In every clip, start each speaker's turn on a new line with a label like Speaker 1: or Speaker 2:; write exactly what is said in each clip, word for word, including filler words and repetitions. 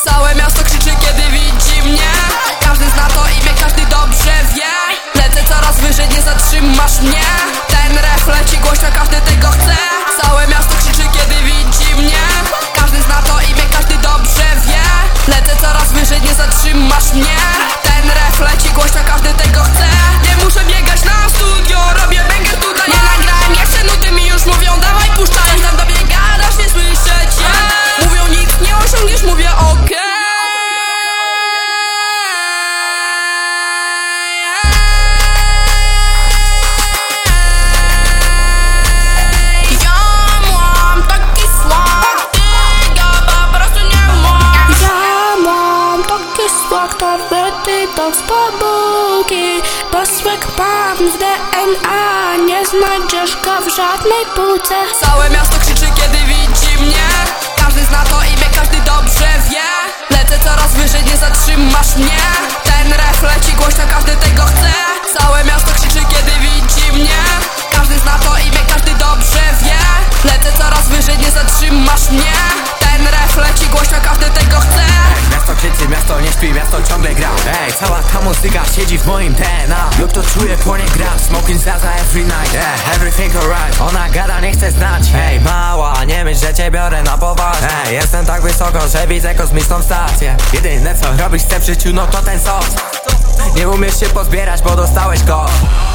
Speaker 1: Całe miasto krzyczy, kiedy widzi mnie. Każdy zna to imię, każdy dobrze wie. Lecę coraz wyżej, nie zatrzymasz mnie. Ten ref leci głośno, każdy tego chce. Całe miasto krzyczy, kiedy widzi mnie. Każdy zna to imię, każdy dobrze wie. Lecę coraz wyżej, nie zatrzymasz mnie. Ten ref leci głośno, każdy tego chce. Nie muszę biegać na studio, robię banger tutaj. Nie nagrałem jeszcze, nuty mi już mówią, dawaj puszczaj. Tam do mnie gadasz, nie słyszę cię. Mówią nic nie osiągniesz, mówię okej.
Speaker 2: To z pobuki, posłek mam w D N A. Nie znajdziesz go w żadnej półce.
Speaker 1: Całe miasto krzyczy, kiedy widzi mnie. Każdy zna to imię, każdy dobrze wie. Lecę coraz wyżej, nie zatrzymasz mnie. Ten ref leci głośno, każdy tego chce. Całe miasto krzyczy, kiedy widzi mnie. Każdy zna to imię, każdy dobrze wie. Lecę coraz wyżej, nie zatrzymasz mnie. Ten ref leci głośno, każdy tego chce.
Speaker 3: Miasto krzyczy, miasto nie śpi, miasto ciągle gra. Ej, cała ta muzyka siedzi w moim D N A. Lub to czuję, płonie gra, smoking zaza every night. Yeah, everything alright. Ona gada, nie chce znać. Ej, mała, nie myśl, że cię biorę na poważnie. Ej, jestem tak wysoko, że widzę kosmiczną stację. Jedyne co robisz chcę w życiu, no to ten sos. Nie umiesz się pozbierać, bo dostałeś go.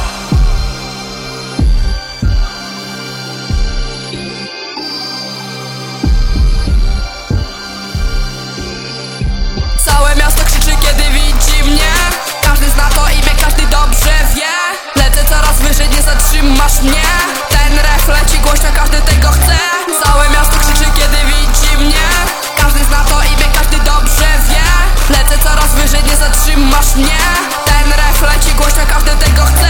Speaker 1: Całe miasto krzyczy, kiedy widzi mnie. Każdy zna to imię, każdy dobrze wie. Lecę coraz wyżej, nie zatrzymasz mnie. Ten ref leci głośno, każdy tego chce. Całe miasto krzyczy, kiedy widzi mnie. Każdy zna to imię, każdy dobrze wie. Lecę coraz wyżej, nie zatrzymasz mnie. Ten ref leci głośno, każdy tego chce.